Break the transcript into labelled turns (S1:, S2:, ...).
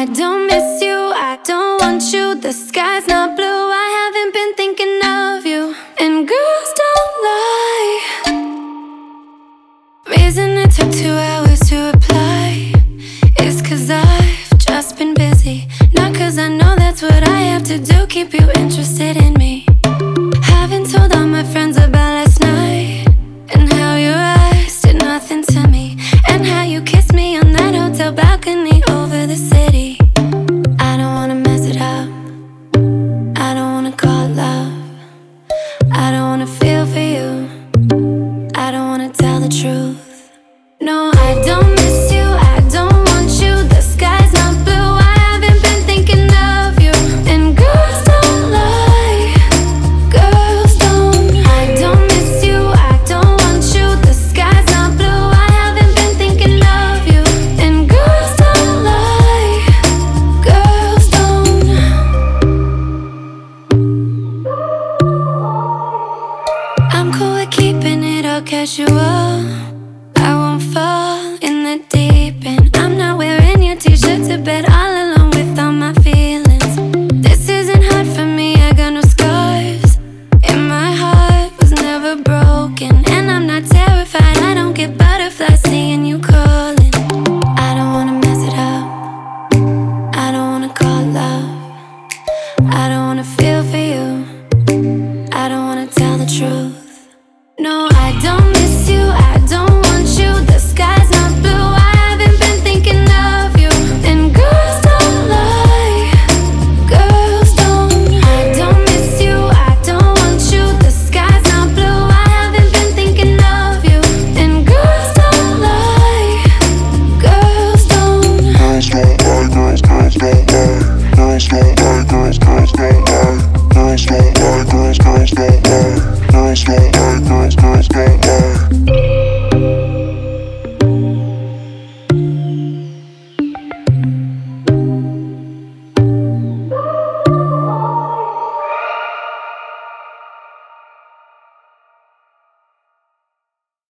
S1: I don't miss you, I don't want you. The sky's not blue, I haven't been thinking of you. And girls don't lie. Reason it took 2 hours to reply is 'cause I've just been busy. Not 'cause I know that's what I have to do, keep you interested in me. Haven't told all my friends about last night, and how your eyes did nothing to me, and how you kissed me on that hotel balcony over the city. I don't wanna mess it up, I don't wanna call it love, I don't wanna feel for you, I don't wanna tell the truth. No, I don't miss you, I don't want you. The sky's not blue, I haven't been thinking of you. And girls don't lie, girls don't. I don't miss you, I don't want you. The sky's not blue, I haven't been thinking of you. And girls don't lie, girls don't. I'm cool with keeping it all casual, I won't fall in the deep end. I'm not wearing your t-shirt to bed all alone with all my feelings. This isn't hard for me, I got no scars, and my heart was never broken. And I'm not terrified, I don't get butterflies seeing you calling. I don't wanna mess it up, I don't wanna call it love, I don't wanna feel for you, I don't wanna tell the truth. No, I don't miss you, I don't want you. The sky's not blue, I haven't been thinking of you. And girls don't lie, girls don't. I don't miss you, I don't want you. The sky's not blue, I haven't been thinking of you. And girls don't lie, girls don't.
S2: Girls don't lie, girls don't.